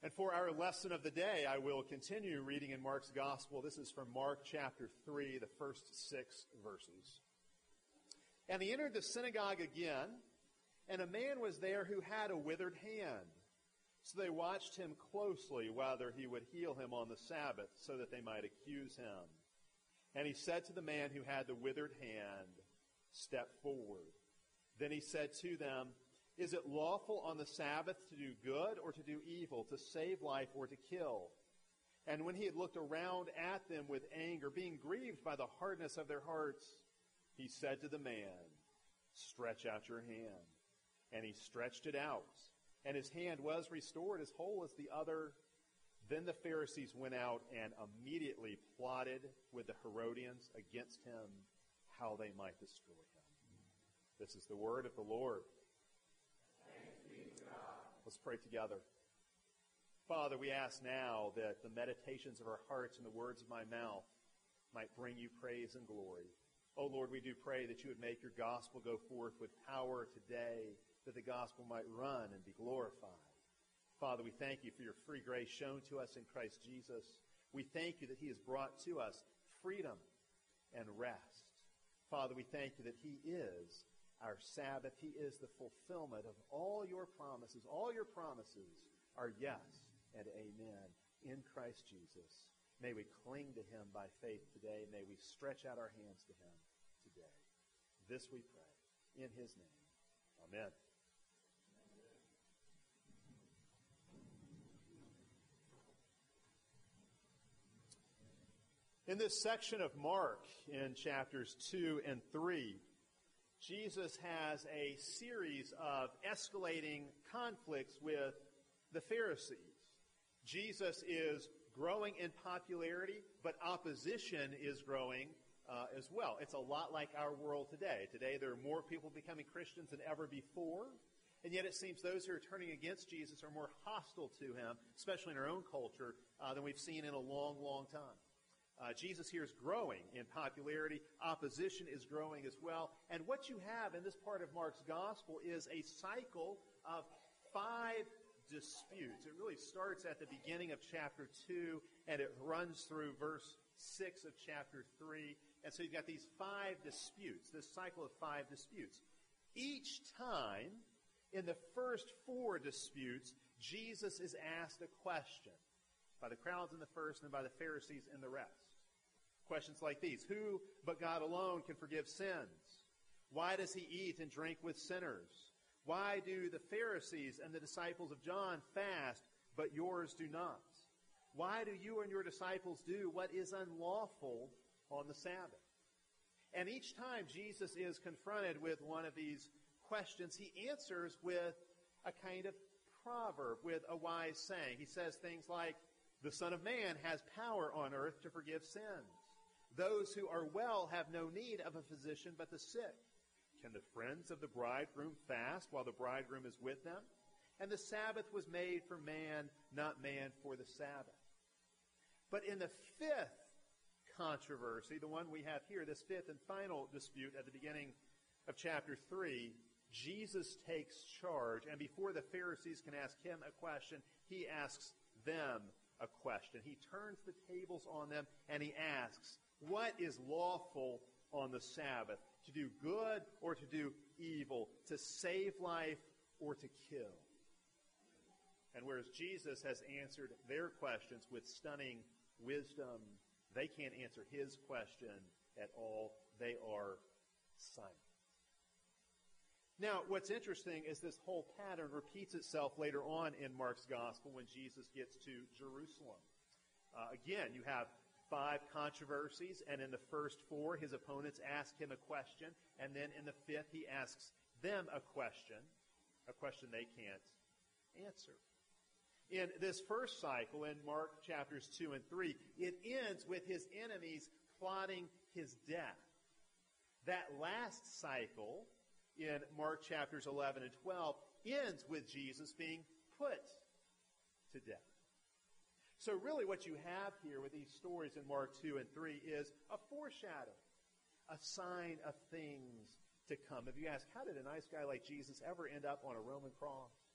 And for our lesson of the day, I will continue reading in Mark's Gospel. This is from Mark chapter 3, the first 6 verses. And he entered the synagogue again, and a man was there who had a withered hand. So they watched him closely whether he would heal him on the Sabbath, so that they might accuse him. And he said to the man who had the withered hand, "Step forward." Then he said to them, "Is it lawful on the Sabbath to do good or to do evil, to save life or to kill?" And when he had looked around at them with anger, being grieved by the hardness of their hearts, he said to the man, "Stretch out your hand." And he stretched it out, and his hand was restored as whole as the other. Then the Pharisees went out and immediately plotted with the Herodians against him, how they might destroy him. This is the word of the Lord. Thanks be to God. Let's pray together. Father, we ask now that the meditations of our hearts and the words of my mouth might bring you praise and glory. Oh Lord, we do pray that you would make your gospel go forth with power today, that the gospel might run and be glorified. Father, we thank you for your free grace shown to us in Christ Jesus. We thank you that he has brought to us freedom and rest. Father, we thank you that he is our Sabbath. He is the fulfillment of all your promises. All your promises are yes and amen in Christ Jesus. May we cling to him by faith today. May we stretch out our hands to him today. This we pray in his name. Amen. In this section of Mark, in chapters 2 and 3, Jesus has a series of escalating conflicts with the Pharisees. Jesus is growing in popularity, but opposition is growing as well. It's a lot like our world today. Today there are more people becoming Christians than ever before, and yet it seems those who are turning against Jesus are more hostile to him, especially in our own culture, than we've seen in a long, long time. Jesus here is growing in popularity. Opposition is growing as well. And what you have in this part of Mark's gospel is a cycle of 5 disputes. It really starts at the beginning of chapter 2, and it runs through verse 6 of chapter 3. And so you've got these 5 disputes, this cycle of 5 disputes. Each time, in the first 4 disputes, Jesus is asked a question by the crowds in the first and by the Pharisees in the rest. Questions like these: who but God alone can forgive sins? Why does he eat and drink with sinners? Why do the Pharisees and the disciples of John fast, but yours do not? Why do you and your disciples do what is unlawful on the Sabbath? And each time Jesus is confronted with one of these questions, he answers with a kind of proverb, with a wise saying. He says things like, "The Son of Man has power on earth to forgive sins. Those who are well have no need of a physician but the sick. Can the friends of the bridegroom fast while the bridegroom is with them? And the Sabbath was made for man, not man for the Sabbath." But in the 5th controversy, the one we have here, this 5th and final dispute at the beginning of chapter 3, Jesus takes charge, and before the Pharisees can ask him a question, he asks them a question. He turns the tables on them, and he asks, what is lawful on the Sabbath? To do good or to do evil? To save life or to kill? And whereas Jesus has answered their questions with stunning wisdom, they can't answer his question at all. They are silent. Now, what's interesting is this whole pattern repeats itself later on in Mark's gospel when Jesus gets to Jerusalem. Again, you have 5 controversies, and in the first 4, his opponents ask him a question, and then in the 5th, he asks them a question they can't answer. In this first cycle, in Mark chapters 2 and 3, it ends with his enemies plotting his death. That last cycle, in Mark chapters 11 and 12, ends with Jesus being put to death. So really what you have here with these stories in Mark 2 and 3 is a foreshadow, a sign of things to come. If you ask, how did a nice guy like Jesus ever end up on a Roman cross?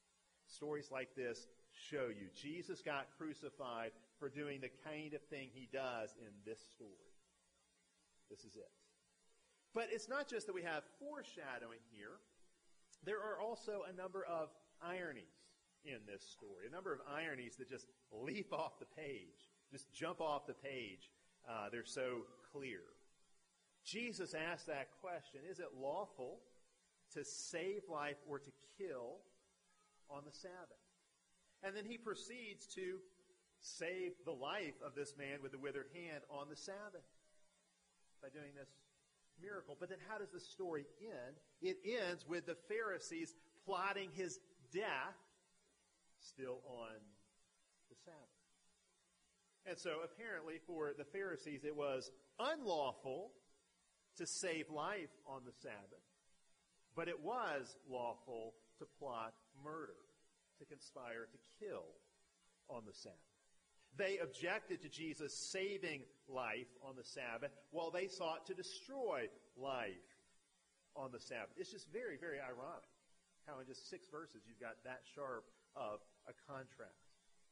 Stories like this show you Jesus got crucified for doing the kind of thing he does in this story. This is it. But it's not just that we have foreshadowing here. There are also a number of ironies in this story, a number of ironies that just leap off the page, just jump off the page. They're so clear. Jesus asked that question, is it lawful to save life or to kill on the Sabbath? And then he proceeds to save the life of this man with the withered hand on the Sabbath by doing this miracle. But then how does the story end? It ends with the Pharisees plotting his death still on the Sabbath. And so apparently for the Pharisees it was unlawful to save life on the Sabbath, but it was lawful to plot murder, to conspire to kill on the Sabbath. They objected to Jesus saving life on the Sabbath while they sought to destroy life on the Sabbath. It's just very, very ironic how in just 6 verses you've got that sharp of a contrast.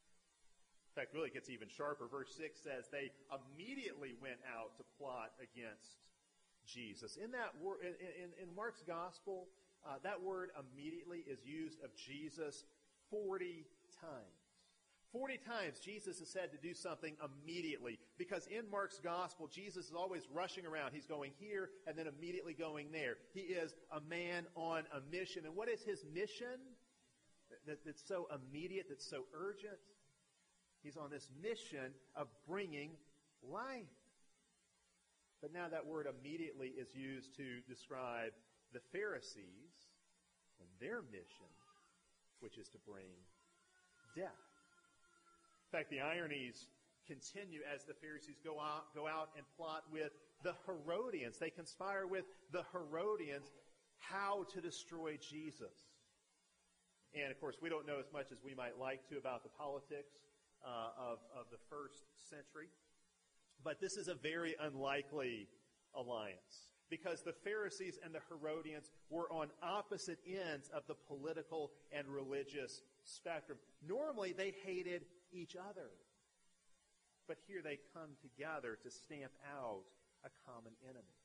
In fact, really it gets even sharper. Verse 6 says they immediately went out to plot against Jesus. In that word, in Mark's gospel, that word immediately is used of Jesus 40 times. 40 times Jesus is said to do something immediately, because in Mark's gospel, Jesus is always rushing around. He's going here and then immediately going there. He is a man on a mission. And what is his mission that's so immediate, that's so urgent? He's on this mission of bringing life. But now that word immediately is used to describe the Pharisees and their mission, which is to bring death. In fact, the ironies continue as the Pharisees go out and plot with the Herodians. They conspire with the Herodians how to destroy Jesus. And, of course, we don't know as much as we might like to about the politics of the first century. But this is a very unlikely alliance, because the Pharisees and the Herodians were on opposite ends of the political and religious spectrum. Normally, they hated each other. But here they come together to stamp out a common enemy.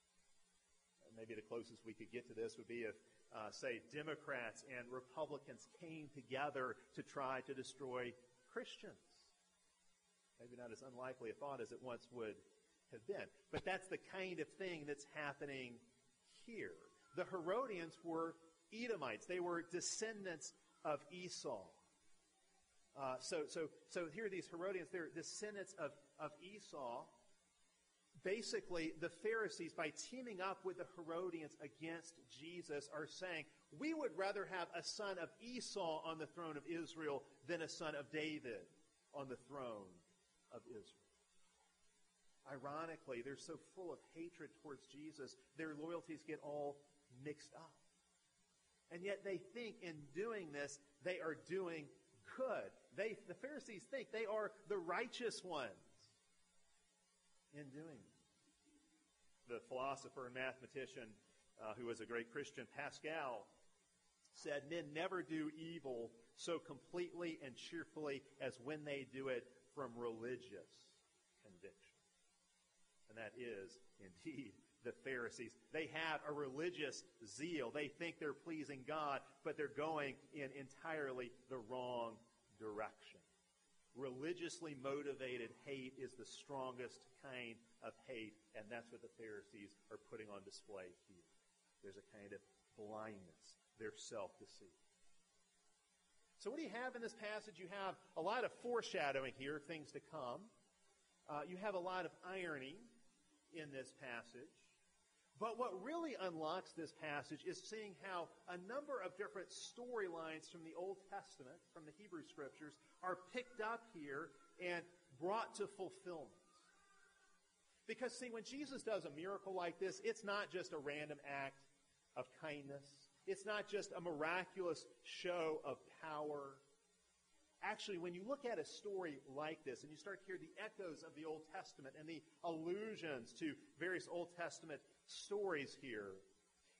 Maybe the closest we could get to this would be if, say, Democrats and Republicans came together to try to destroy Christians. Maybe not as unlikely a thought as it once would have been. But that's the kind of thing that's happening here. The Herodians were Edomites. They were descendants of Esau. So here are these Herodians. They're descendants of Esau. Basically, the Pharisees, by teaming up with the Herodians against Jesus, are saying, we would rather have a son of Esau on the throne of Israel than a son of David on the throne of Israel. Ironically, they're so full of hatred towards Jesus, their loyalties get all mixed up. And yet they think in doing this, they are doing good. The Pharisees think they are the righteous ones in doing this. The philosopher and mathematician who was a great Christian, Pascal, said, men never do evil so completely and cheerfully as when they do it from religious conviction. And that is indeed the Pharisees. They have a religious zeal. They think they're pleasing God, but they're going in entirely the wrong direction. Religiously motivated hate is the strongest kind of hate, and that's what the Pharisees are putting on display here. There's a kind of blindness. They're self-deceived. So what do you have in this passage? You have a lot of foreshadowing here of things to come. You have a lot of irony in this passage. But what really unlocks this passage is seeing how a number of different storylines from the Old Testament, from the Hebrew Scriptures, are picked up here and brought to fulfillment. Because, see, when Jesus does a miracle like this, it's not just a random act of kindness. It's not just a miraculous show of power. Actually, when you look at a story like this and you start to hear the echoes of the Old Testament and the allusions to various Old Testament stories here,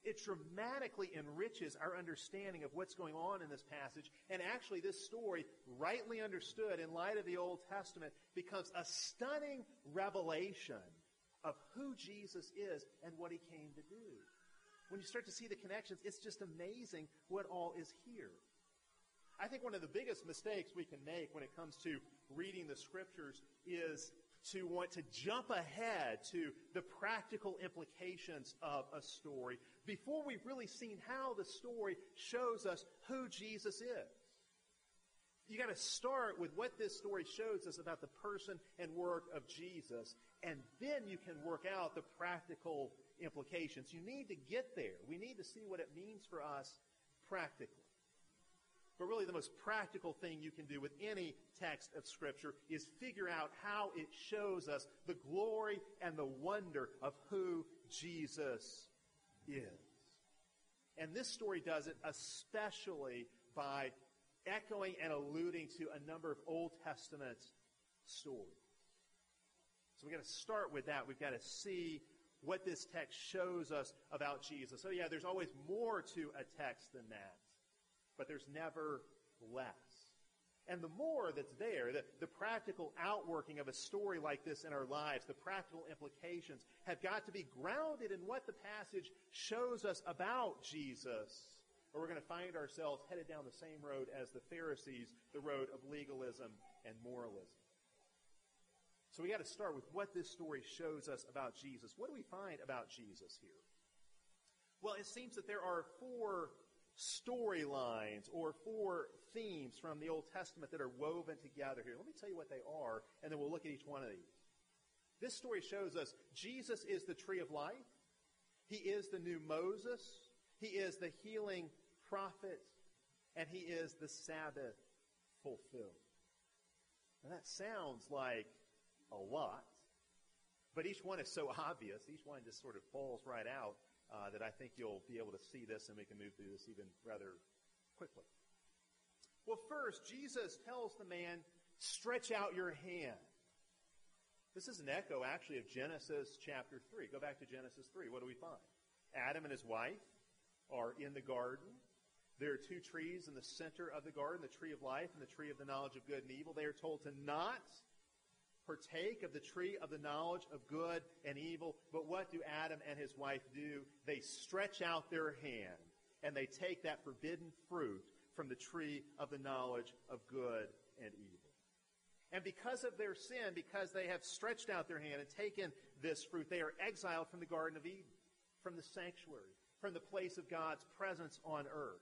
It dramatically enriches our understanding of what's going on in this passage. And actually, this story, rightly understood in light of the Old Testament, becomes a stunning revelation of who Jesus is and what he came to do. When you start to see the connections, it's just amazing what all is here. I think one of the biggest mistakes we can make when it comes to reading the Scriptures is to want to jump ahead to the practical implications of a story before we've really seen how the story shows us who Jesus is. You got to start with what this story shows us about the person and work of Jesus, and then you can work out the practical implications. You need to get there. We need to see what it means for us practically. But really the most practical thing you can do with any text of Scripture is figure out how it shows us the glory and the wonder of who Jesus is. And this story does it especially by echoing and alluding to a number of Old Testament stories. So we've got to start with that. We've got to see what this text shows us about Jesus. So yeah, there's always more to a text than that. But there's never less. And the more that's there, the practical outworking of a story like this in our lives, the practical implications have got to be grounded in what the passage shows us about Jesus, or we're going to find ourselves headed down the same road as the Pharisees, the road of legalism and moralism. So we got to start with what this story shows us about Jesus. What do we find about Jesus here? Well, it seems that there are 4 storylines or 4 themes from the Old Testament that are woven together here. Let me tell you what they are, and then we'll look at each one of these. This story shows us Jesus is the tree of life. He is the new Moses. He is the healing prophet. And he is the Sabbath fulfilled. Now that sounds like a lot, but each one is so obvious. Each one just sort of falls right out. That I think you'll be able to see this, and we can move through this even rather quickly. Well, first, Jesus tells the man, stretch out your hand. This is an echo, actually, of Genesis chapter 3. Go back to Genesis 3. What do we find? Adam and his wife are in the garden. There are 2 trees in the center of the garden, the tree of life and the tree of the knowledge of good and evil. They are told to not partake of the tree of the knowledge of good and evil. But what do Adam and his wife do? They stretch out their hand and they take that forbidden fruit from the tree of the knowledge of good and evil. And because of their sin, because they have stretched out their hand and taken this fruit, they are exiled from the Garden of Eden, from the sanctuary, from the place of God's presence on earth.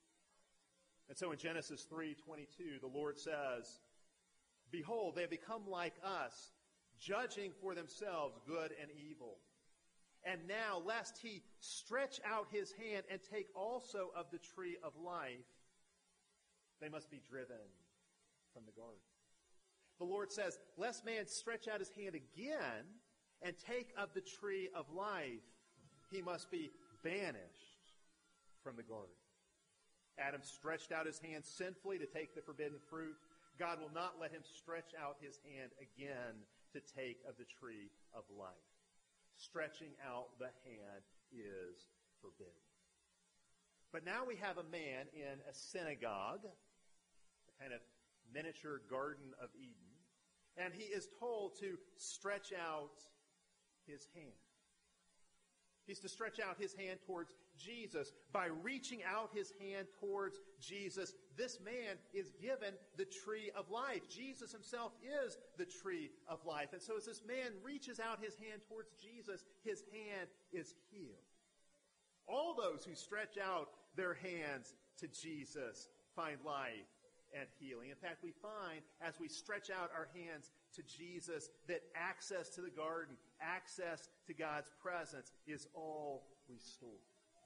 And so in Genesis 3:22, the Lord says, behold, they have become like us, judging for themselves good and evil. And now, lest he stretch out his hand and take also of the tree of life, they must be driven from the garden. The Lord says, lest man stretch out his hand again and take of the tree of life, he must be banished from the garden. Adam stretched out his hand sinfully to take the forbidden fruit. God will not let him stretch out his hand again to take of the tree of life. Stretching out the hand is forbidden. But now we have a man in a synagogue, a kind of miniature Garden of Eden, and he is told to stretch out his hand. He's to stretch out his hand towards Jesus. By reaching out his hand towards Jesus, this man is given the tree of life. Jesus himself is the tree of life. And so as this man reaches out his hand towards Jesus, his hand is healed. All those who stretch out their hands to Jesus find life and healing. In fact, we find as we stretch out our hands to Jesus that access to the garden, access to God's presence is all restored.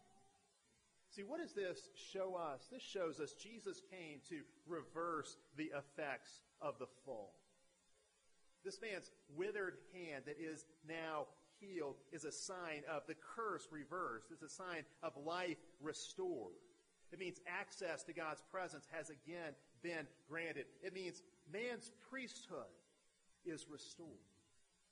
See, what does this show us? This shows us Jesus came to reverse the effects of the fall. This man's withered hand that is now healed is a sign of the curse reversed. It's a sign of life restored. It means access to God's presence has again been granted. It means man's priesthood is restored.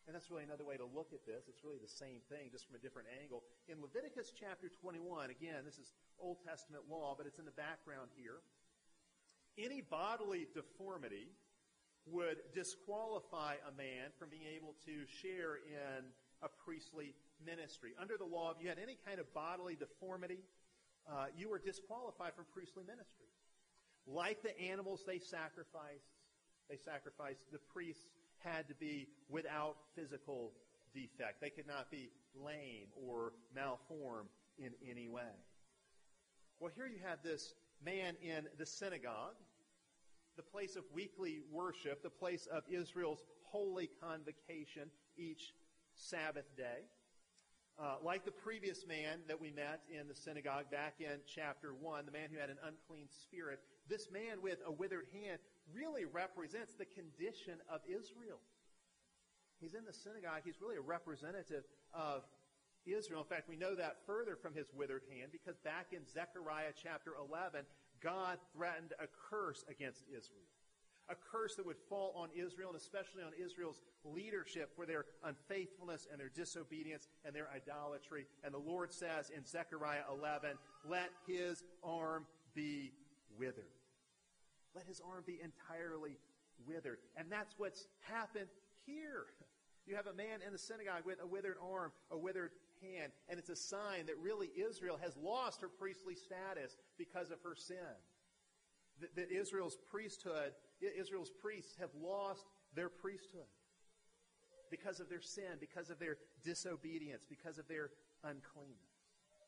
And that's really another way to look at this. It's really the same thing, just from a different angle. In Leviticus chapter 21, again, this is Old Testament law, but it's in the background here. Any bodily deformity would disqualify a man from being able to share in a priestly ministry. Under the law, if you had any kind of bodily deformity, you were disqualified from priestly ministry. Like the animals they sacrificed, the priests had to be without physical defect. They could not be lame or malformed in any way. Well, here you have this man in the synagogue, the place of weekly worship, the place of Israel's holy convocation each Sabbath day. Like the previous man that we met in the synagogue back in chapter 1, the man who had an unclean spirit, this man with a withered hand really represents the condition of Israel. He's in the synagogue. He's really a representative of Israel. In fact, we know that further from his withered hand because back in Zechariah chapter 11, God threatened a curse against Israel. A curse that would fall on Israel and especially on Israel's leadership for their unfaithfulness and their disobedience and their idolatry. And the Lord says in Zechariah 11, let his arm be withered. Let his arm be entirely withered. And that's what's happened here. You have a man in the synagogue with a withered arm, a withered hand, and it's a sign that really Israel has lost her priestly status because of her sin. That Israel's priesthood, Israel's priests have lost their priesthood because of their sin, because of their disobedience, because of their uncleanness.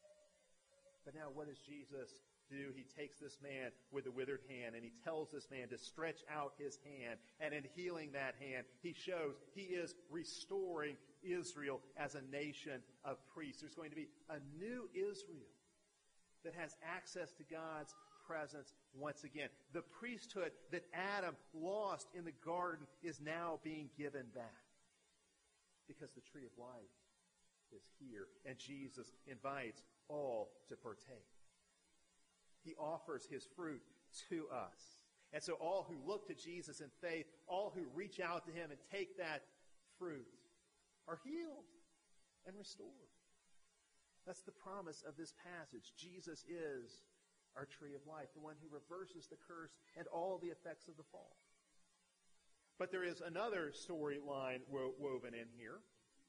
But now what does Jesus do? He takes this man with a withered hand and he tells this man to stretch out his hand. And in healing that hand, he shows he is restoring Israel as a nation of priests. There's going to be a new Israel that has access to God's presence once again. The priesthood that Adam lost in the garden is now being given back because the tree of life is here and Jesus invites all to partake. He offers his fruit to us. And so all who look to Jesus in faith, all who reach out to him and take that fruit are healed and restored. That's the promise of this passage. Jesus is our tree of life, the one who reverses the curse and all the effects of the fall. But there is another storyline woven in here.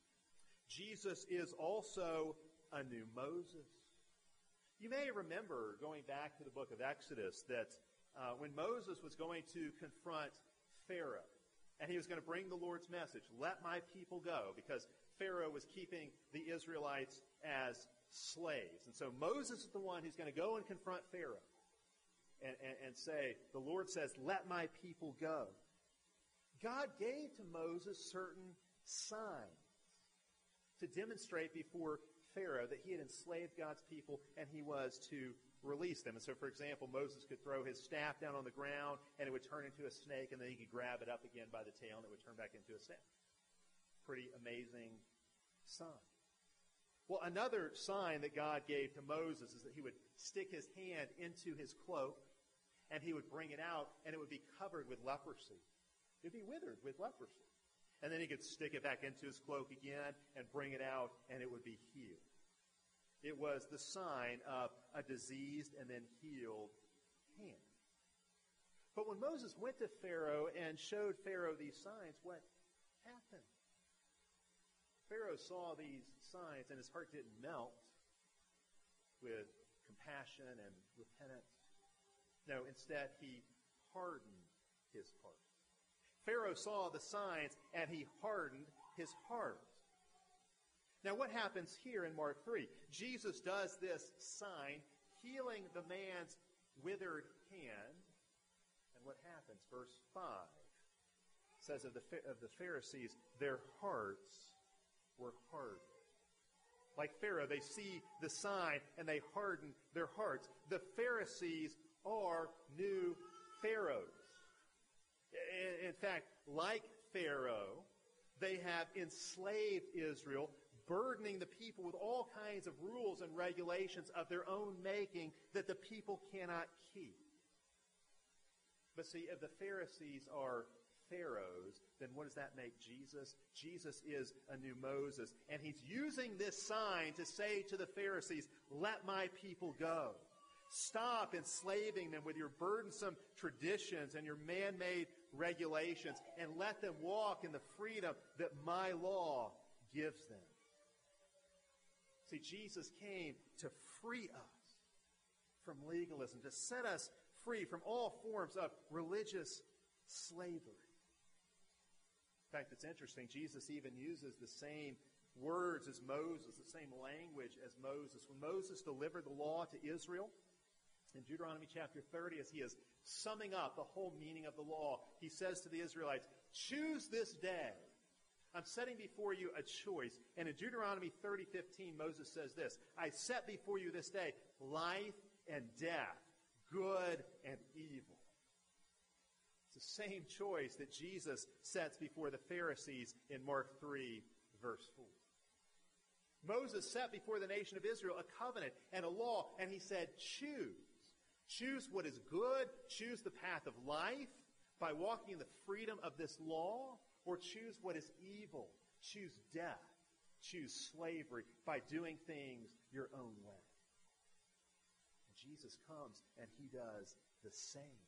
Jesus is also a new Moses. You may remember, going back to the book of Exodus, that when Moses was going to confront Pharaoh, and he was going to bring the Lord's message, let my people go, because Pharaoh was keeping the Israelites as slaves. And so Moses is the one who's going to go and confront Pharaoh and say, the Lord says, let my people go. God gave to Moses certain signs to demonstrate before Pharaoh that he had enslaved God's people and he was to release them. And so, for example, Moses could throw his staff down on the ground and it would turn into a snake, and then he could grab it up again by the tail and it would turn back into a snake. Pretty amazing sign. Well, another sign that God gave to Moses is that he would stick his hand into his cloak and he would bring it out and it would be covered with leprosy. It would be withered with leprosy. And then he could stick it back into his cloak again and bring it out and it would be healed. It was the sign of a diseased and then healed hand. But when Moses went to Pharaoh and showed Pharaoh these signs, what happened? Pharaoh saw these signs and his heart didn't melt with compassion and repentance. No, instead he hardened his heart. Pharaoh saw the signs and he hardened his heart. Now what happens here in Mark 3? Jesus does this sign, healing the man's withered hand. And what happens? Verse 5 says of the Pharisees, their hearts were hardened. Like Pharaoh, they see the sign and they harden their hearts. The Pharisees are new pharaohs. In fact, like Pharaoh, they have enslaved Israel, burdening the people with all kinds of rules and regulations of their own making that the people cannot keep. But see, if the Pharisees are pharaohs, then what does that make Jesus? Jesus is a new Moses. And he's using this sign to say to the Pharisees, let my people go. Stop enslaving them with your burdensome traditions and your man-made regulations, and let them walk in the freedom that my law gives them. See, Jesus came to free us from legalism, to set us free from all forms of religious slavery. In fact, it's interesting, Jesus even uses the same words as Moses, the same language as Moses. When Moses delivered the law to Israel, in Deuteronomy chapter 30, as he is summing up the whole meaning of the law, he says to the Israelites, choose this day. I'm setting before you a choice. And in Deuteronomy 30:15, Moses says this, I set before you this day life and death, good and evil. It's the same choice that Jesus sets before the Pharisees in Mark 3, verse 4. Moses set before the nation of Israel a covenant and a law, and he said, choose. Choose what is good, choose the path of life by walking in the freedom of this law, or choose what is evil, choose death, choose slavery by doing things your own way. And Jesus comes and he does the same.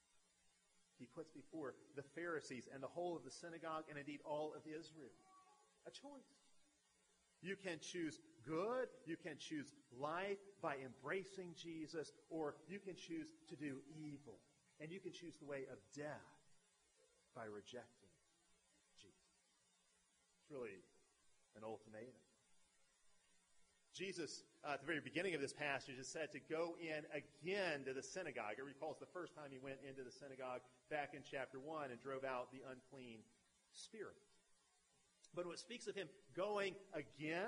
He puts before the Pharisees and the whole of the synagogue and indeed all of Israel a choice. You can choose good, you can choose life by embracing Jesus, or you can choose to do evil. And you can choose the way of death by rejecting Jesus. It's really an ultimatum. Jesus, at the very beginning of this passage, is said to go in again to the synagogue. It recalls the first time he went into the synagogue back in chapter 1 and drove out the unclean spirit. But when it speaks of him going in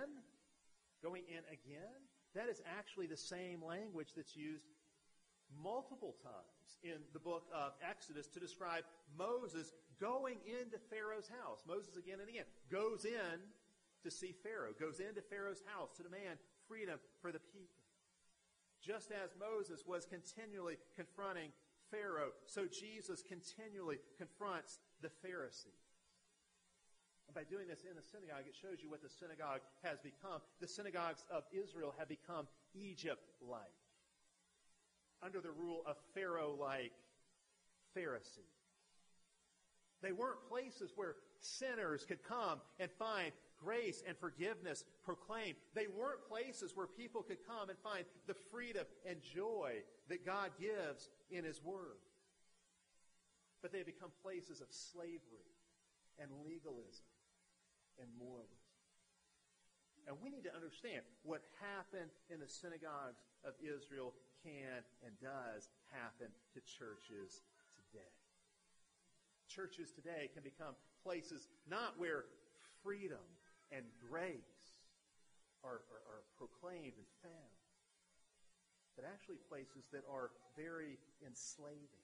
again, that is actually the same language that's used multiple times in the book of Exodus to describe Moses going into Pharaoh's house. Moses again and again goes in to see Pharaoh, goes into Pharaoh's house to demand freedom for the people. Just as Moses was continually confronting Pharaoh, so Jesus continually confronts the Pharisees. And by doing this in the synagogue, it shows you what the synagogue has become. The synagogues of Israel have become Egypt-like, under the rule of Pharaoh-like Pharisees. They weren't places where sinners could come and find grace and forgiveness proclaimed. They weren't places where people could come and find the freedom and joy that God gives in His Word. But they become places of slavery and legalism and moralism. And we need to understand what happened in the synagogues of Israel can and does happen to churches today. Churches today can become places not where freedom and grace are proclaimed and found, but actually places that are very enslaving.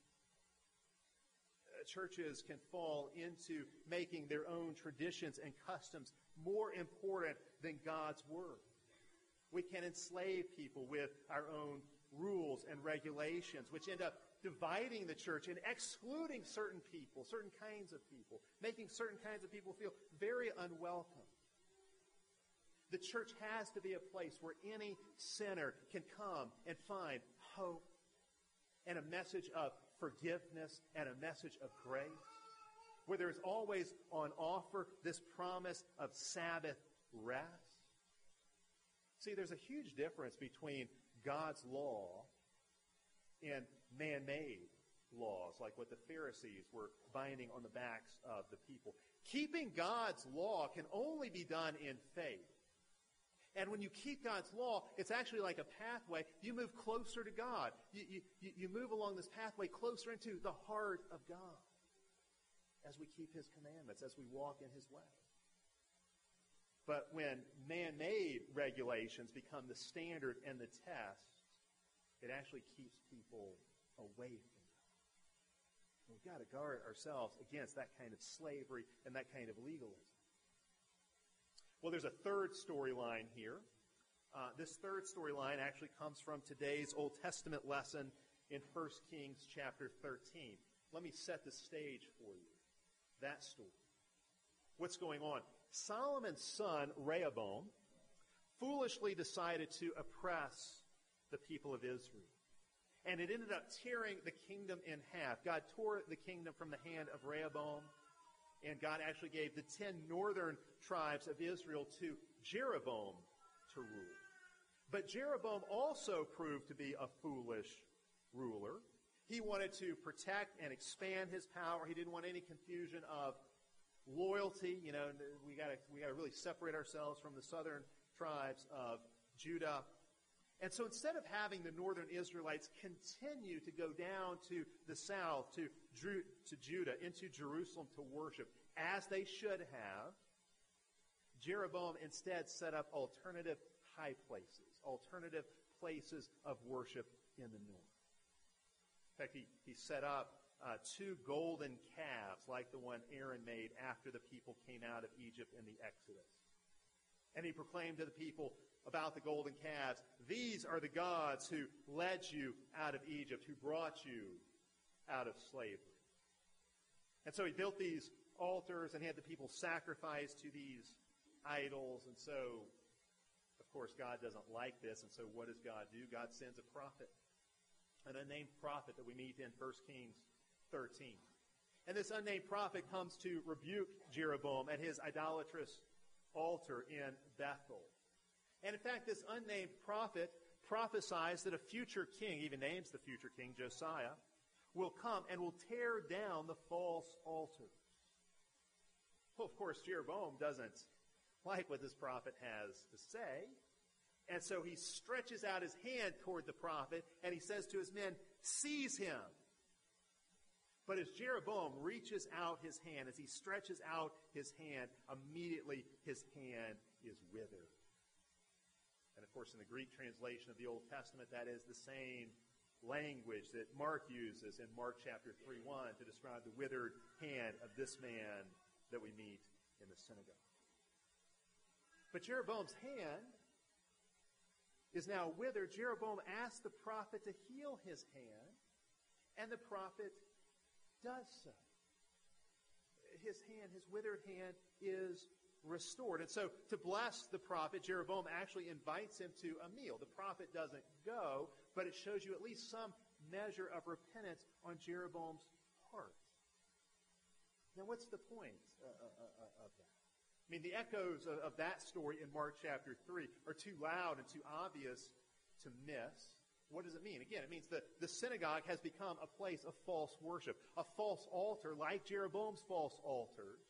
Churches can fall into making their own traditions and customs more important than God's Word. We can enslave people with our own rules and regulations, which end up dividing the church and excluding certain people, certain kinds of people, making certain kinds of people feel very unwelcome. The church has to be a place where any sinner can come and find hope and a message of forgiveness and a message of grace, where there is always on offer this promise of Sabbath rest. See, there's a huge difference between God's law and man-made laws, like what the Pharisees were binding on the backs of the people. Keeping God's law can only be done in faith. And when you keep God's law, it's actually like a pathway. You move closer to God. You move along this pathway closer into the heart of God as we keep His commandments, as we walk in His way. But when man-made regulations become the standard and the test, it actually keeps people away from God. And we've got to guard ourselves against that kind of slavery and that kind of legalism. Well, there's a third storyline here. This third storyline actually comes from today's Old Testament lesson in 1 Kings chapter 13. Let me set the stage for you. that story. What's going on? Solomon's son, Rehoboam, foolishly decided to oppress the people of Israel. And it ended up tearing the kingdom in half. God tore the kingdom from the hand of Rehoboam, and God actually gave the 10 northern tribes of Israel to Jeroboam to rule. But Jeroboam also proved to be a foolish ruler. He wanted to protect and expand his power. He didn't want any confusion of loyalty. You know, we got to really separate ourselves from the southern tribes of Judah. And so instead of having the northern Israelites continue to go down to the south, to Judah, into Jerusalem to worship, as they should have, Jeroboam instead set up alternative high places, alternative places of worship in the north. In fact, he set up 2 golden calves like the one Aaron made after the people came out of Egypt in the Exodus. And he proclaimed to the people about the golden calves, "These are the gods who led you out of Egypt, who brought you out of slavery." And so he built these altars and had the people sacrifice to these idols. And so, of course, God doesn't like this. And so what does God do? God sends a prophet, an unnamed prophet that we meet in 1 Kings 13. And this unnamed prophet comes to rebuke Jeroboam at his idolatrous altar in Bethel. And in fact, this unnamed prophet prophesies that a future king, even names the future king, Josiah, will come and will tear down the false altars. Well, of course, Jeroboam doesn't like what this prophet has to say. And so he stretches out his hand toward the prophet, and he says to his men, "Seize him." But as Jeroboam reaches out his hand, as he stretches out his hand, immediately his hand is withered. And of course, in the Greek translation of the Old Testament, that is the same language that Mark uses in Mark chapter 3:1 to describe the withered hand of this man that we meet in the synagogue. But Jeroboam's hand is now withered. Jeroboam asks the prophet to heal his hand, and the prophet does so. His hand, his withered hand, is restored. And so to bless the prophet, Jeroboam actually invites him to a meal. The prophet doesn't go, but it shows you at least some measure of repentance on Jeroboam's part. Now, what's the point of that? I mean, the echoes of that story in Mark chapter 3 are too loud and too obvious to miss. What does it mean? Again, it means that the synagogue has become a place of false worship, a false altar like Jeroboam's false altars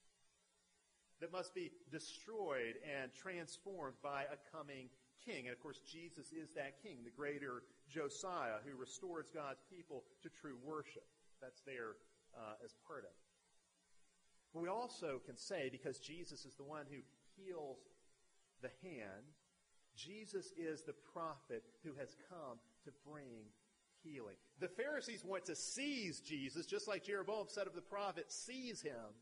that must be destroyed and transformed by a coming king. And of course, Jesus is that king, the greater Josiah, who restores God's people to true worship. That's there as part of it. But we also can say, because Jesus is the one who heals the hand, Jesus is the prophet who has come to bring healing. The Pharisees want to seize Jesus, just like Jeroboam said of the prophet, "Seize him."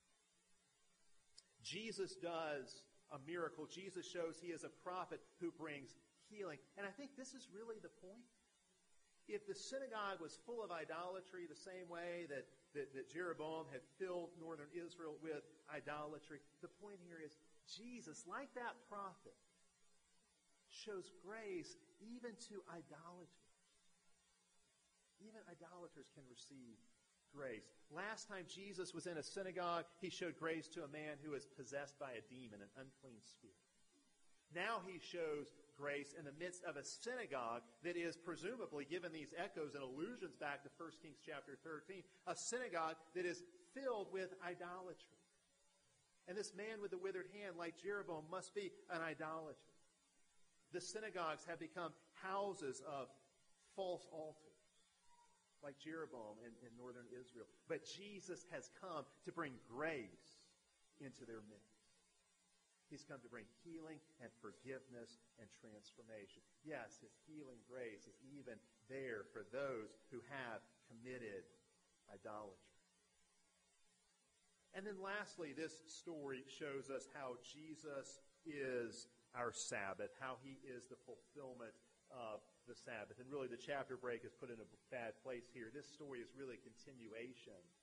Jesus does a miracle. Jesus shows he is a prophet who brings healing. And I think this is really the point. If the synagogue was full of idolatry the same way that Jeroboam had filled northern Israel with idolatry, the point here is Jesus, like that prophet, shows grace even to idolaters. Even idolaters can receive grace. Last time Jesus was in a synagogue, he showed grace to a man who was possessed by a demon, an unclean spirit. Now he shows grace in the midst of a synagogue that is presumably, given these echoes and allusions back to 1 Kings chapter 13, a synagogue that is filled with idolatry. And this man with the withered hand, like Jeroboam, must be an idolater. The synagogues have become houses of false altars, like Jeroboam in northern Israel. But Jesus has come to bring grace into their midst. He's come to bring healing and forgiveness and transformation. Yes, his healing grace is even there for those who have committed idolatry. And then lastly, this story shows us how Jesus is our Sabbath, how he is the fulfillment of the Sabbath. And really the chapter break is put in a bad place here. This story is really a continuation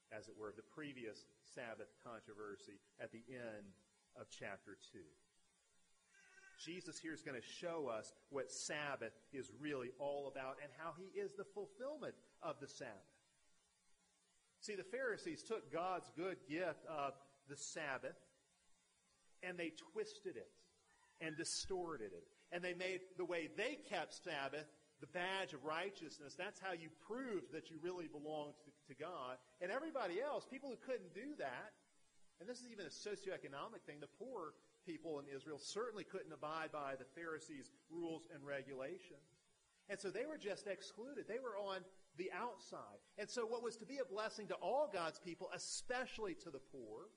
as it were, the previous Sabbath controversy at the end of chapter 2. Jesus here is going to show us what Sabbath is really all about and how he is the fulfillment of the Sabbath. See, the Pharisees took God's good gift of the Sabbath and they twisted it and distorted it. And they made the way they kept Sabbath the badge of righteousness. That's how you proved that you really belonged to God. And everybody else, people who couldn't do that, and this is even a socioeconomic thing, the poor people in Israel certainly couldn't abide by the Pharisees' rules and regulations. And so they were just excluded. They were on the outside. And so what was to be a blessing to all God's people, especially to the poor,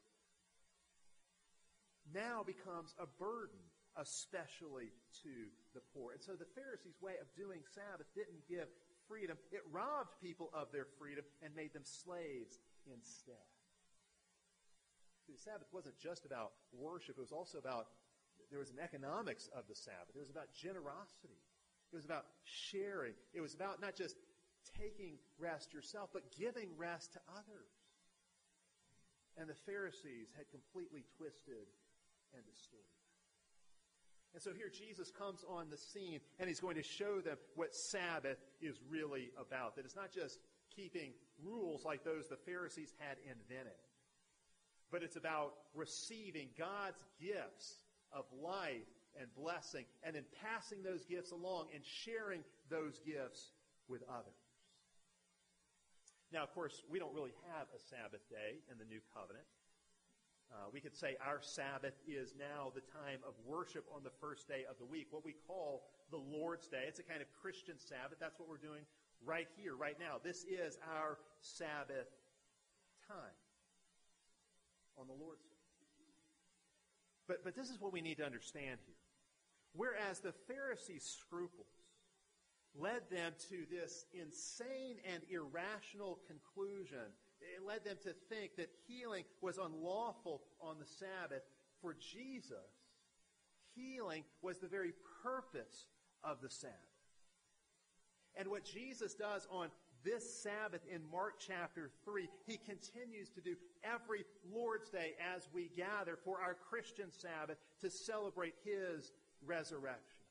now becomes a burden, especially to the poor. And so the Pharisees' way of doing Sabbath didn't give freedom. It robbed people of their freedom and made them slaves instead. See, the Sabbath wasn't just about worship. It was also about, there was an economics of the Sabbath. It was about generosity. It was about sharing. It was about not just taking rest yourself, but giving rest to others. And the Pharisees had completely twisted and distorted. And so here Jesus comes on the scene, and he's going to show them what Sabbath is really about. That it's not just keeping rules like those the Pharisees had invented, but it's about receiving God's gifts of life and blessing, and then passing those gifts along and sharing those gifts with others. Now, of course, we don't really have a Sabbath day in the New Covenant. We could say our Sabbath is now the time of worship on the first day of the week, what we call the Lord's Day. It's a kind of Christian Sabbath. That's what we're doing right here, right now. This is our Sabbath time on the Lord's Day. But this is what we need to understand here. Whereas the Pharisees' scruples led them to this insane and irrational conclusion, it led them to think that healing was unlawful on the Sabbath. For Jesus, healing was the very purpose of the Sabbath. And what Jesus does on this Sabbath in Mark chapter 3, he continues to do every Lord's Day as we gather for our Christian Sabbath to celebrate his resurrection.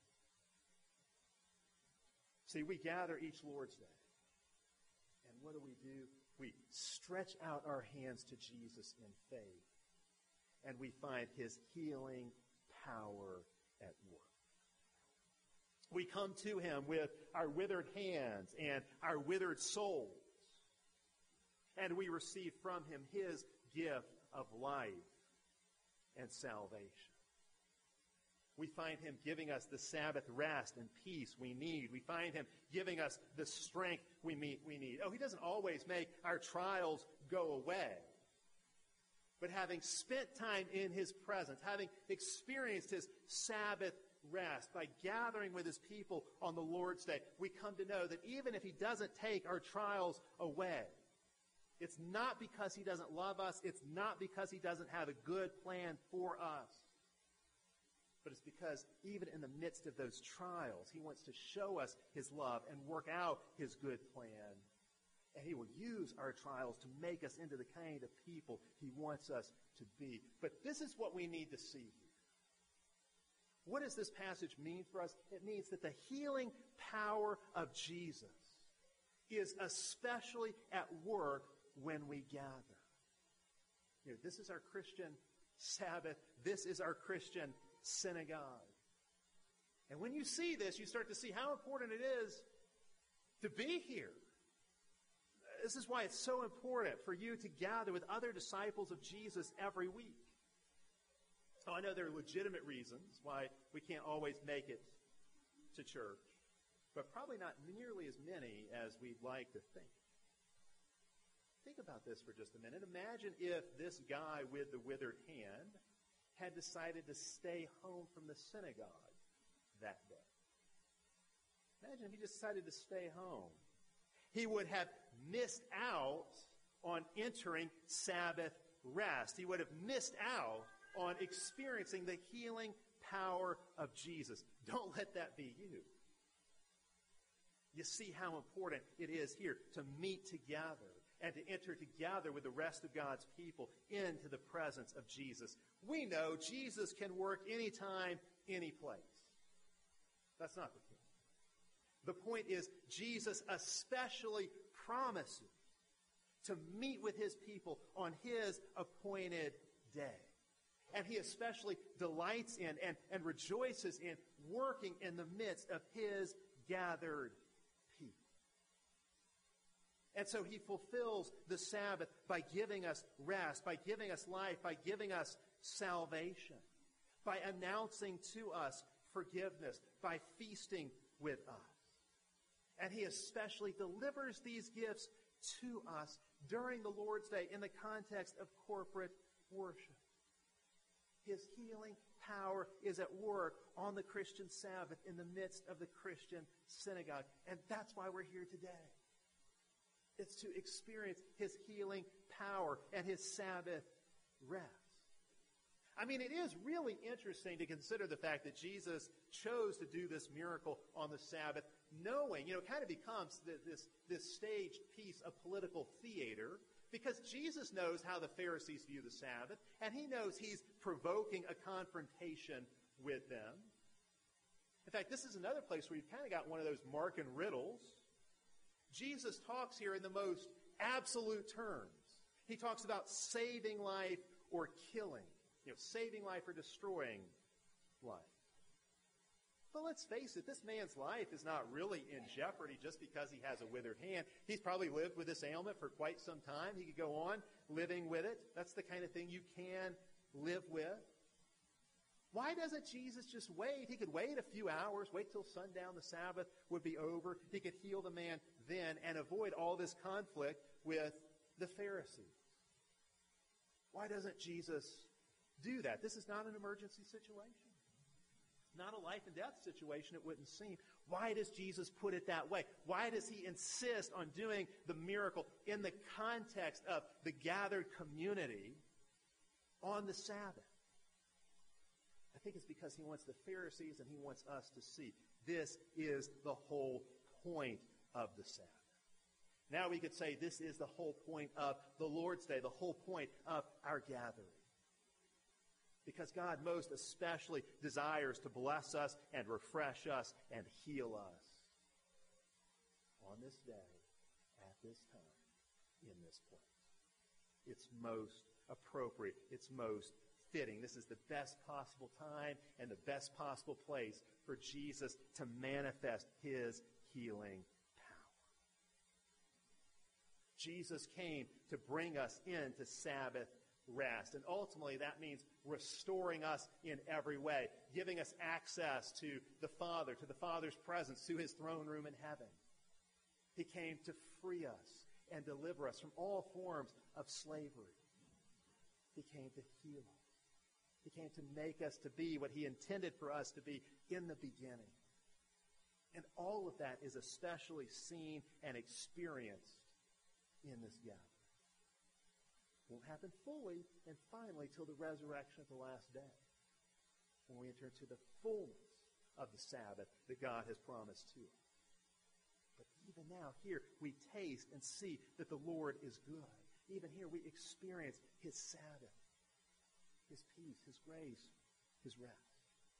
See, we gather each Lord's Day. And what do? We stretch out our hands to Jesus in faith. And we find his healing power at work. We come to him with our withered hands and our withered souls. And we receive from him his gift of life and salvation. We find him giving us the Sabbath rest and peace we need. We find him giving us the strength we need. Oh, he doesn't always make our trials go away. But having spent time in his presence, having experienced his Sabbath rest by gathering with his people on the Lord's Day, we come to know that even if he doesn't take our trials away, it's not because he doesn't love us. It's not because he doesn't have a good plan for us. But it's because even in the midst of those trials, he wants to show us his love and work out his good plan. And he will use our trials to make us into the kind of people he wants us to be. But this is what we need to see here. What does this passage mean for us? It means that the healing power of Jesus is especially at work when we gather. You know, this is our Christian Sabbath. This is our Christian synagogue. And when you see this, you start to see how important it is to be here. This is why it's so important for you to gather with other disciples of Jesus every week. So I know there are legitimate reasons why we can't always make it to church, but probably not nearly as many as we'd like to think. Think about this for just a minute. Imagine if this guy with the withered hand had decided to stay home from the synagogue that day. Imagine if he just decided to stay home. He would have missed out on entering Sabbath rest. He would have missed out on experiencing the healing power of Jesus. Don't let that be you. You see how important it is here to meet together and to enter together with the rest of God's people into the presence of Jesus. We know Jesus can work anytime, any place. That's not the point. The point is Jesus especially promises to meet with his people on his appointed day. And he especially delights in and rejoices in working in the midst of his gathered people. And so he fulfills the Sabbath by giving us rest, by giving us life, by giving us salvation, by announcing to us forgiveness, by feasting with us. And he especially delivers these gifts to us during the Lord's Day in the context of corporate worship. His healing power is at work on the Christian Sabbath in the midst of the Christian synagogue. And that's why we're here today. It's to experience his healing power and his Sabbath rest. I mean, it is really interesting to consider the fact that Jesus chose to do this miracle on the Sabbath, knowing, it kind of becomes this staged piece of political theater, because Jesus knows how the Pharisees view the Sabbath, and he knows he's provoking a confrontation with them. In fact, this is another place where you've kind of got one of those Markan riddles. Jesus talks here in the most absolute terms. He talks about saving life or killing. Saving life or destroying life. But let's face it, this man's life is not really in jeopardy just because he has a withered hand. He's probably lived with this ailment for quite some time. He could go on living with it. That's the kind of thing you can live with. Why doesn't Jesus just wait? He could wait a few hours, wait till sundown, the Sabbath would be over. He could heal the man then and avoid all this conflict with the Pharisees. Why doesn't Jesus do that? This is not an emergency situation. Not a life and death situation, it wouldn't seem. Why does Jesus put it that way? Why does he insist on doing the miracle in the context of the gathered community on the Sabbath? I think it's because he wants the Pharisees and he wants us to see this is the whole point of the Sabbath. Now we could say this is the whole point of the Lord's Day, the whole point of our gathering. Because God most especially desires to bless us and refresh us and heal us on this day, at this time, in this place. It's most appropriate. It's most fitting. This is the best possible time and the best possible place for Jesus to manifest his healing power. Jesus came to bring us into Sabbath rest. And ultimately that means restoring us in every way, giving us access to the Father, to the Father's presence, to his throne room in heaven. He came to free us and deliver us from all forms of slavery. He came to heal us. He came to make us to be what he intended for us to be in the beginning. And all of that is especially seen and experienced in this gathering. Won't happen fully and finally till the resurrection of the last day, when we enter into the fullness of the Sabbath that God has promised to us. But even now, here, we taste and see that the Lord is good. Even here, we experience his Sabbath, his peace, his grace, his rest.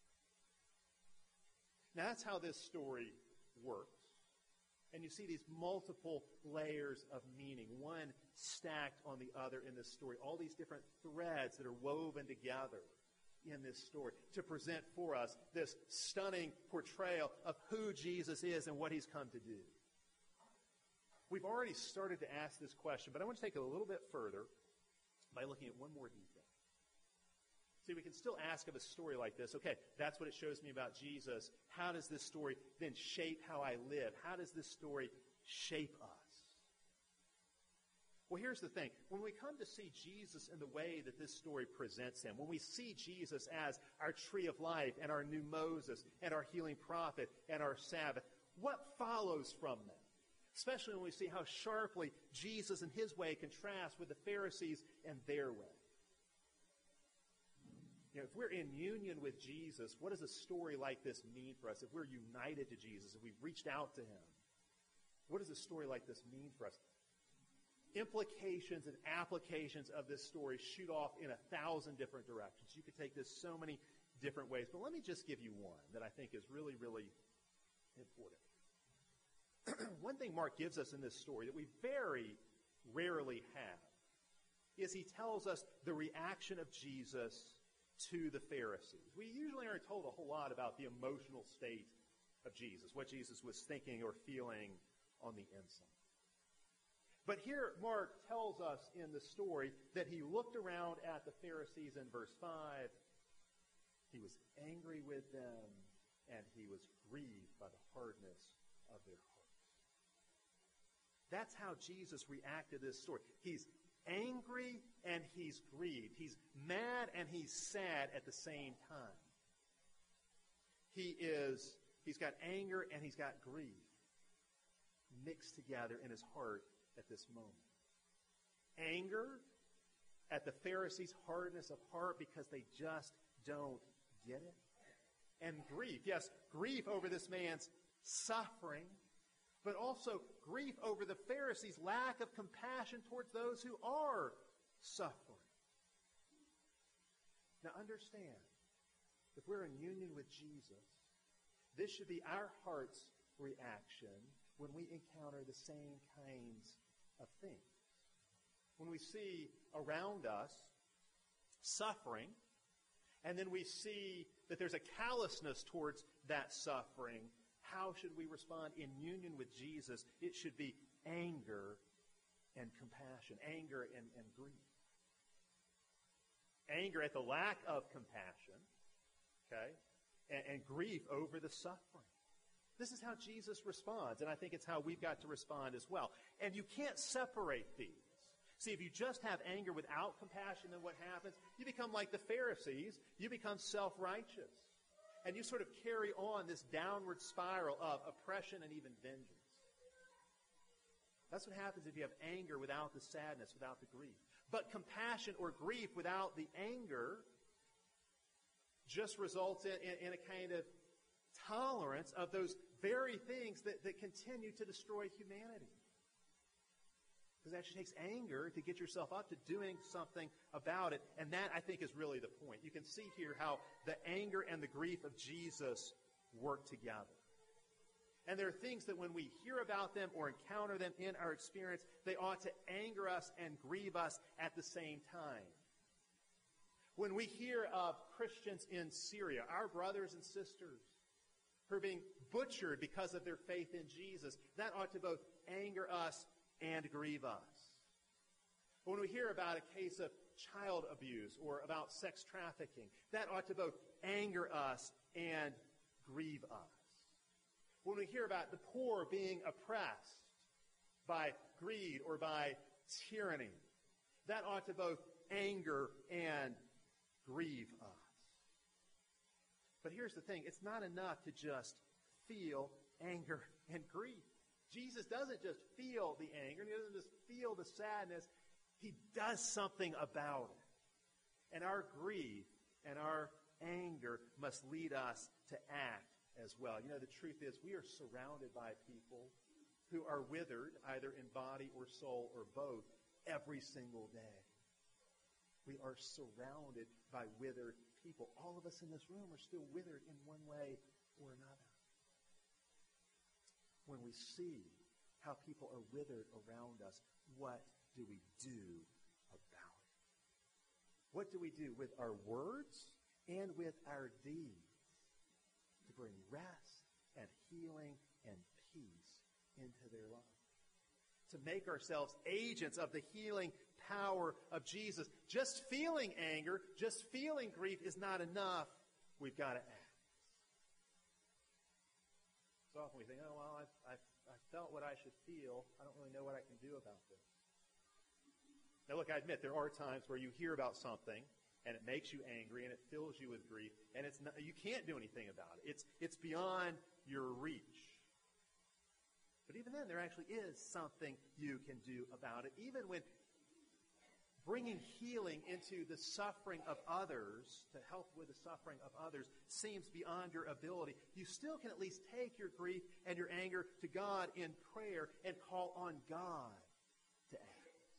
Now, that's how this story works. And you see these multiple layers of meaning, one stacked on the other in this story. All these different threads that are woven together in this story to present for us this stunning portrayal of who Jesus is and what he's come to do. We've already started to ask this question, but I want to take it a little bit further by looking at one more detail. See, we can still ask of a story like this, okay, that's what it shows me about Jesus. How does this story then shape how I live? How does this story shape us? Well, here's the thing. When we come to see Jesus in the way that this story presents him, when we see Jesus as our tree of life and our new Moses and our healing prophet and our Sabbath, what follows from that? Especially when we see how sharply Jesus and his way contrasts with the Pharisees and their way. If we're in union with Jesus, what does a story like this mean for us? If we're united to Jesus, if we've reached out to him, what does a story like this mean for us? implications and applications of this story shoot off in 1,000 different directions. You could take this so many different ways, but let me just give you one that I think is really, really important. One thing Mark gives us in this story that we very rarely have is he tells us the reaction of Jesus to the Pharisees. We usually aren't told a whole lot about the emotional state of Jesus, what Jesus was thinking or feeling on the inside. But here Mark tells us in the story that he looked around at the Pharisees in verse 5. He was angry with them, and he was grieved by the hardness of their hearts. That's how Jesus reacted to this story. He's angry and he's grieved. He's mad and he's sad at the same time. He's got anger and he's got grief mixed together in his heart at this moment. Anger at the Pharisees' hardness of heart because they just don't get it. And grief, yes, grief over this man's suffering, but also grief over the Pharisees' lack of compassion towards those who are suffering. Now understand, if we're in union with Jesus, this should be our heart's reaction when we encounter the same kinds of things. When we see around us suffering, and then we see that there's a callousness towards that suffering, how should we respond in union with Jesus? It should be anger and compassion, anger and grief. Anger at the lack of compassion, okay, and grief over the suffering. This is how Jesus responds, and I think it's how we've got to respond as well. And you can't separate these. See, if you just have anger without compassion, then what happens? You become like the Pharisees. You become self-righteous. And you sort of carry on this downward spiral of oppression and even vengeance. That's what happens if you have anger without the sadness, without the grief. But compassion or grief without the anger just results in a kind of tolerance of those very things that continue to destroy humanity. Because it actually takes anger to get yourself up to doing something about it. And that, I think, is really the point. You can see here how the anger and the grief of Jesus work together. And there are things that when we hear about them or encounter them in our experience, they ought to anger us and grieve us at the same time. When we hear of Christians in Syria, our brothers and sisters who are being butchered because of their faith in Jesus, that ought to both anger us and grieve us. When we hear about a case of child abuse or about sex trafficking, that ought to both anger us and grieve us. When we hear about the poor being oppressed by greed or by tyranny, that ought to both anger and grieve us. But here's the thing, it's not enough to just feel anger and grief. Jesus doesn't just feel the anger, he doesn't just feel the sadness, he does something about it. And our grief and our anger must lead us to act as well. You know, the truth is we are surrounded by people who are withered, either in body or soul or both, every single day. We are surrounded by withered people. All of us in this room are still withered in one way or another. When we see how people are withered around us, what do we do about it? What do we do with our words and with our deeds to bring rest and healing and peace into their lives? To make ourselves agents of the healing power of Jesus. Just feeling anger, just feeling grief is not enough. We've got to act. So often we think, oh, well, I felt what I should feel. I don't really know what I can do about this. Now, look, I admit there are times where you hear about something and it makes you angry and it fills you with grief, and it's not, you can't do anything about it. It's beyond your reach. But even then, there actually is something you can do about it. Even when bringing healing into the suffering of others, to help with the suffering of others, seems beyond your ability, you still can at least take your grief and your anger to God in prayer and call on God to act.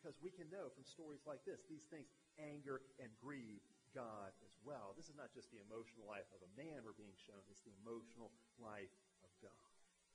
Because we can know from stories like this, these things anger and grieve God as well. This is not just the emotional life of a man we're being shown, it's the emotional life of God.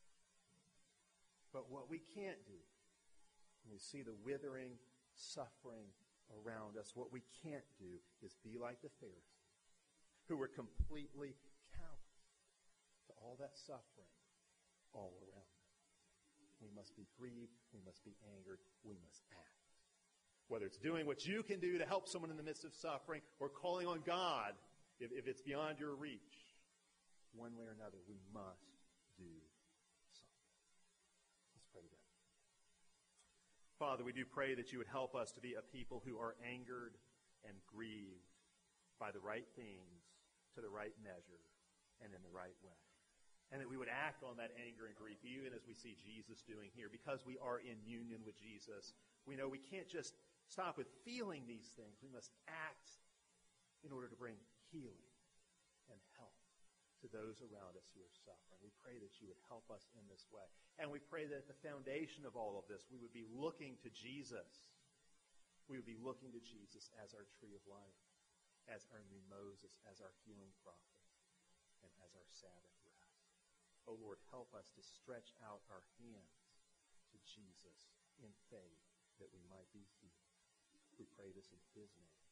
But what we can't do, when we see the withering, suffering around us, what we can't do is be like the Pharisees, who were completely callous to all that suffering all around them. We must be grieved, we must be angered, we must act. Whether it's doing what you can do to help someone in the midst of suffering or calling on God if it's beyond your reach, one way or another, we must do something. Let's pray together. Father, we do pray that you would help us to be a people who are angered and grieved by the right things, to the right measure, and in the right way. And that we would act on that anger and grief, even as we see Jesus doing here. Because we are in union with Jesus, we know we can't just stop with feeling these things. We must act in order to bring healing and help to those around us who are suffering. We pray that you would help us in this way. And we pray that at the foundation of all of this, we would be looking to Jesus. We would be looking to Jesus as our tree of life, as our new Moses, as our healing prophet, and as our Sabbath rest. Oh Lord, help us to stretch out our hands to Jesus in faith that we might be healed. We pray this in his name.